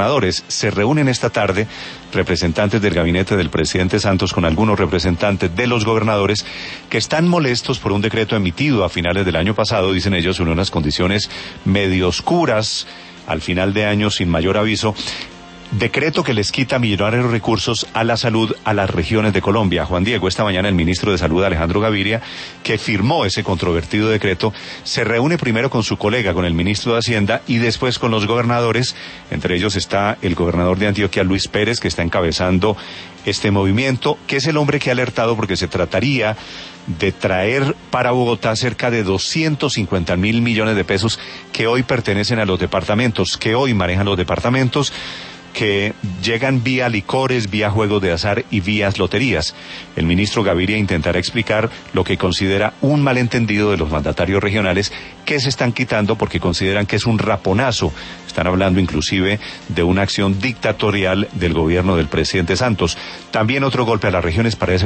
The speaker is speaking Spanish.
gobernadores. Se reúnen esta tarde representantes del gabinete del presidente Santos con algunos representantes de los gobernadores que están molestos por un decreto emitido a finales del año pasado, dicen ellos, en unas condiciones medio oscuras, al final de año sin mayor aviso. Decreto que les quita millonarios recursos a la salud a las regiones de Colombia. Juan Diego, esta mañana el ministro de Salud, Alejandro Gaviria, que firmó ese controvertido decreto, se reúne primero con su colega, con el ministro de Hacienda, y después con los gobernadores. Entre ellos está el gobernador de Antioquia, Luis Pérez, que está encabezando este movimiento, que es el hombre que ha alertado porque se trataría de traer para Bogotá cerca de 250.000 millones de pesos que hoy pertenecen a los departamentos, que hoy manejan los departamentos, que llegan vía licores, vía juegos de azar y vías loterías. El ministro Gaviria intentará explicar lo que considera un malentendido de los mandatarios regionales que se están quitando porque consideran que es un raponazo. Están hablando inclusive de una acción dictatorial del gobierno del presidente Santos. También otro golpe a las regiones parece